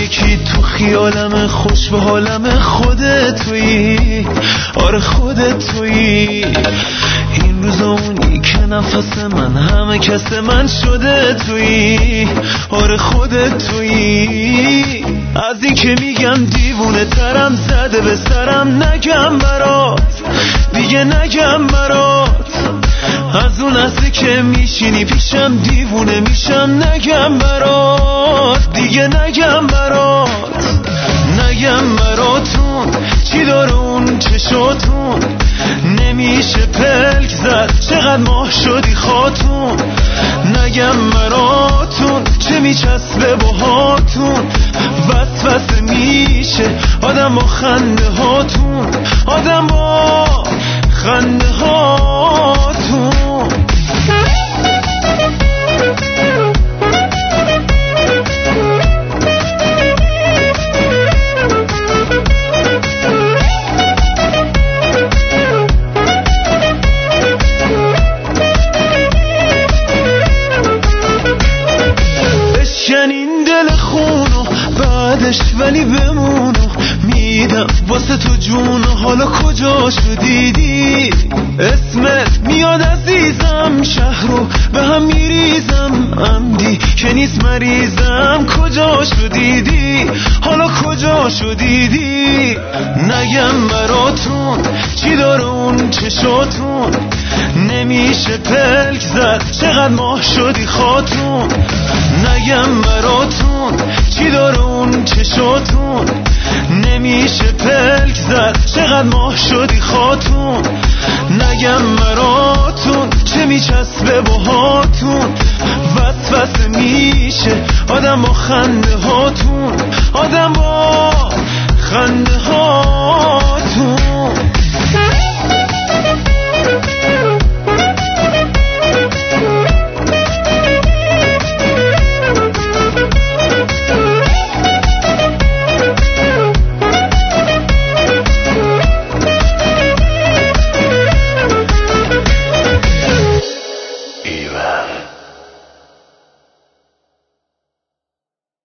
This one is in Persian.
یکی تو خیالم خوش به حالم خودت تویی، آره خودت تویی. این روزا اونی که نفس من همه کس من شده تویی، آره خودت تویی. از این که میگم دیوونه ترم زده به سرم نگم برات، دیگه نگم برات. از اون لحظه که میشینی پیشم دیوونه میشم نگم برات، دیگه نگم برات. نگم براتون چی داره اون چشاتون، نمیشه پلک زد چقدر ماه شدی خاتون. نگم براتون چه میچسبه باهاتون، وسوسه میشه آدم با خنده هاتون، آدم با خنده هاتون. بشکنین دل خونو بعدش ولی بمونو، میدم واسه تو جون. حالا کجا شدیدی اسمت میاد عزیزم، شهر رو به هم میریزم عمدی که نیست مریضم. کجا شدیدی حالا کجا شدیدی. نگم براتون چی داره اون چشاتون، نمیشه پلک زد چقدر ماه شدی خاتون. نگم براتون چی داره اون چشاتون، نمیشه پلک زد چقدر ماه شدی خاتون. نگم براتون چه میچسبه باهاتون، وسوسه میشه آدم با خنده هاتون، آدم با خنده هاتون.